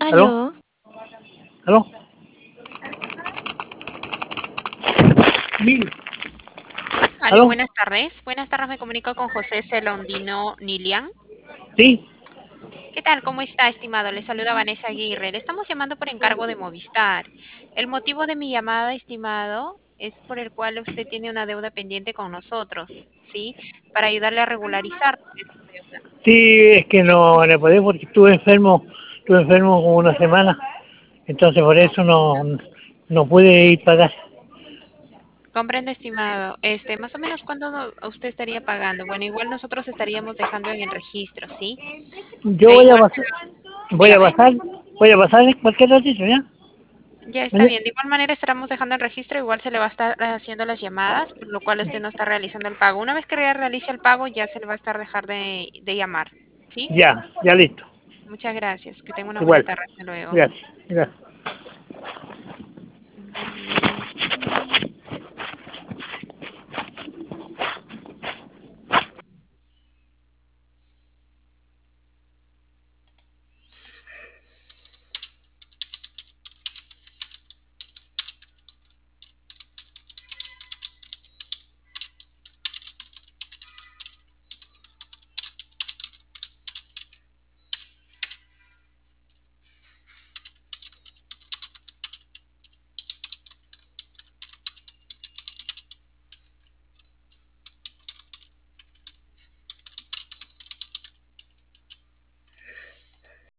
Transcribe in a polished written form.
¿Aló? Aló, ¿Aló? Mil. aló, ¿Aló? buenas tardes. Buenas tardes, me comunico con José Celondino Nilian. ¿Sí? ¿Qué tal? ¿Cómo está, estimado? Le saluda Vanessa Aguirre. Le estamos llamando por encargo de Movistar. El motivo de mi llamada, estimado, es por el cual usted tiene una deuda pendiente con nosotros, ¿sí? Para ayudarle a regularizar esa deuda. Sí, es que no podía porque estuve enfermo como una semana, entonces por eso no pude ir a pagar. Comprende, estimado. Más o menos cuándo usted estaría pagando. Bueno, igual nosotros estaríamos dejando en el registro, ¿sí? Yo Igual, voy a dígame. pasar, voy a pasar en cualquier ratito, ¿ya? Ya está ¿Vale? bien. De igual manera estaremos dejando el registro, igual se le va a estar haciendo las llamadas, por lo cual usted no está realizando el pago. Una vez que ya realice el pago, ya se le va a estar dejar de llamar. ¿Sí? Ya listo. Muchas gracias. Que tenga una buena Igual. tarde. Hasta luego. Gracias.